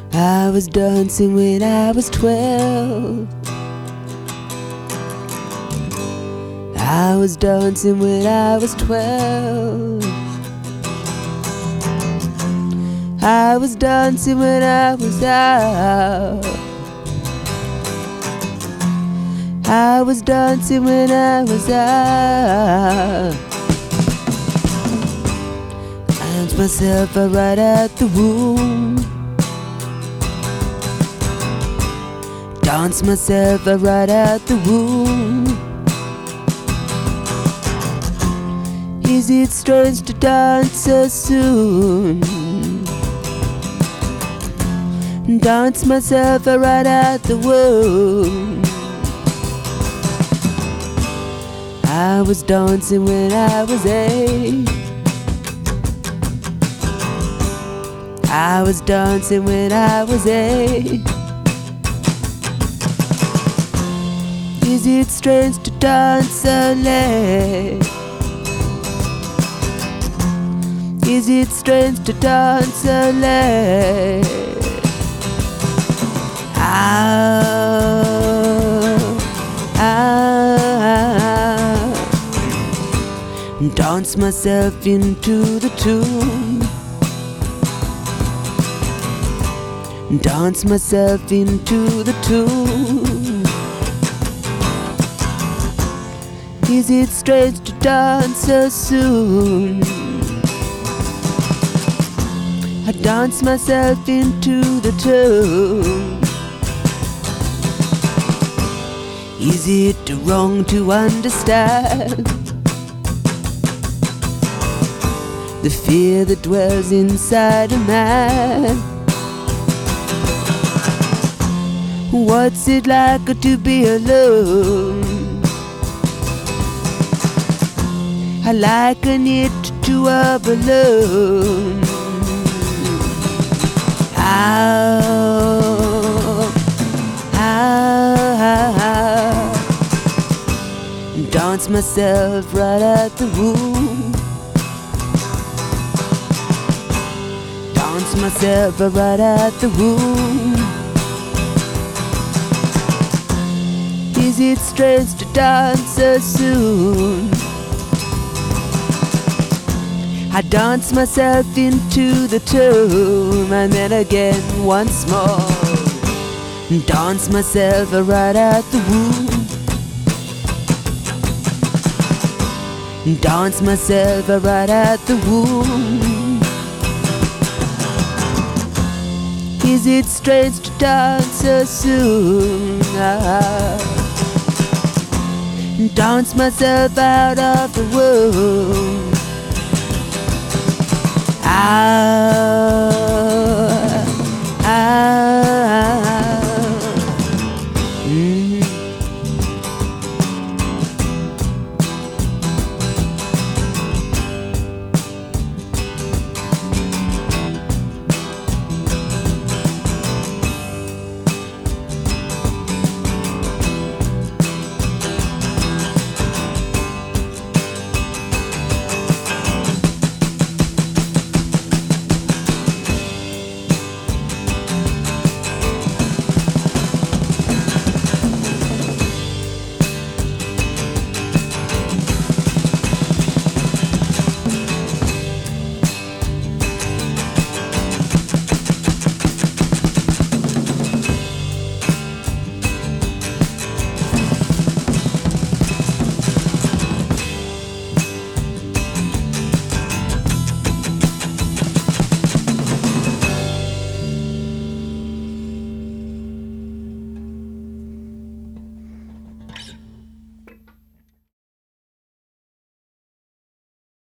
I was dancing when I was 12. I was dancing when I was 12. I was dancing when I was out. I was dancing when I was out. I danced myself right out the womb. Dance myself right out the womb. Is it strange to dance so soon? Dance myself right out the womb. I was dancing when I was 8. I was dancing when I was 8. Is it strange to dance so late? Is it strange to dance so late? Dance myself into the tune. Dance myself into the tune. Is it strange to dance so soon? I dance myself into the tune. Is it wrong to understand the fear that dwells inside a man? What's it like to be alone? I liken it to a balloon. Dance myself right out the womb. Dance myself right out the womb. Is it strange to dance so soon? I dance myself into the tune, and then again once more. Dance myself right out the womb. Dance myself right out the womb. Is it strange to dance so soon? Dance myself out of the womb.